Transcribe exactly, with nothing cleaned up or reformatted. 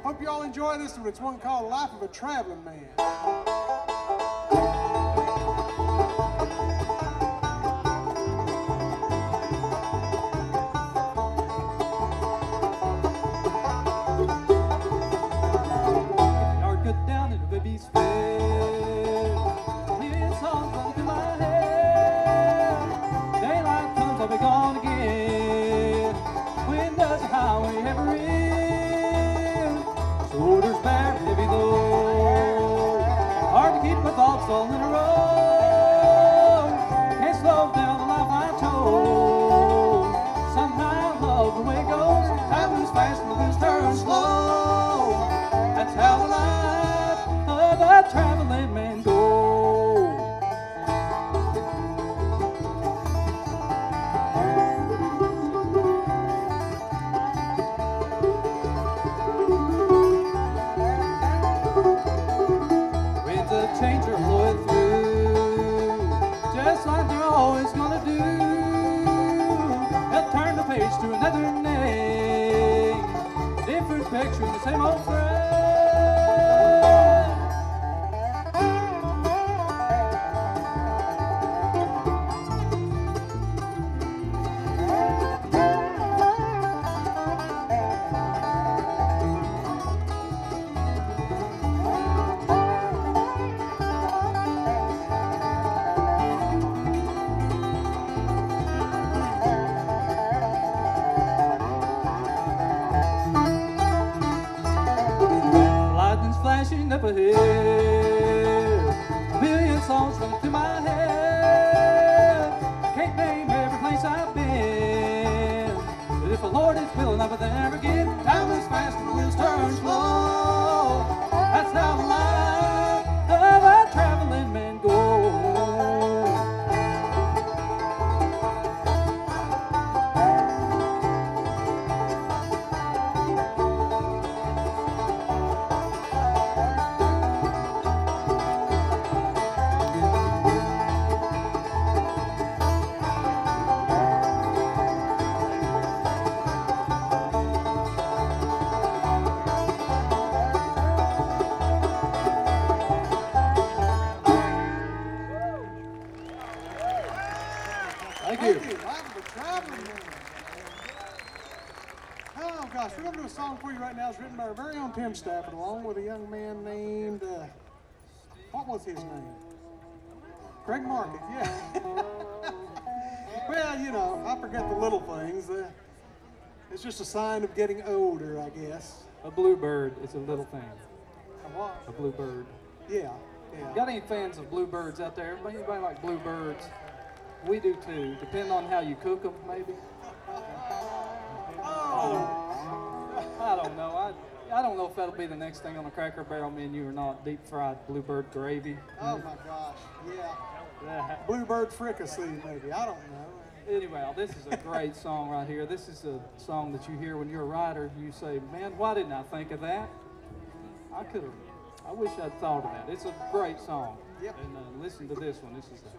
Hope you all enjoy this one. It's one called Life of a Traveling Man. Yard cut down and the baby's fed. Hearing songs running through my head. Daylight comes, I'll be gone again. When does the highway ever end? Shoulders bare, heavy load. Hard to keep my thoughts all in a row. Can't slow down the life I told. Somehow I love the way it goes. Time moves fast and the wheels turn slow. That's how the life of a traveling man goes. Winds of change are blowing through, just like they're always gonna do. They'll turn the page to another name, different picture, the same old friend. Lightning's flashing up ahead, a million songs running through my head. Can't name every place I've been, but if the Lord is willing, I'll be there again. Time moves fast and the wheels turn slow. That's how the life of a traveling man goes. Thank you. Thank you. Life of a Traveling Man. Oh gosh, we're going to do a song for you right now. It's written by our very own Tim Stafford, along with a young man named, uh, what was his name? Greg Market, yeah. Well, you know, I forget the little things. Uh, it's just a sign of getting older, I guess. A bluebird is a little thing. A what? A bluebird. Yeah, yeah. Got any fans of bluebirds out there? Anybody anybody like bluebirds? We do too. Depending on how you cook them, maybe. Oh, I don't know. I I don't know if that'll be the next thing on the Cracker Barrel menu or not. Deep fried bluebird gravy. oh my gosh, yeah. Yeah. Bluebird fricassee, maybe. I don't know. Anyway, this is a great song right here. This is a song that you hear when you're a writer. You say, "Man, why didn't I think of that? I could have. I wish I'd thought of that." It's a great song. Yep. And uh, listen to this one. This is a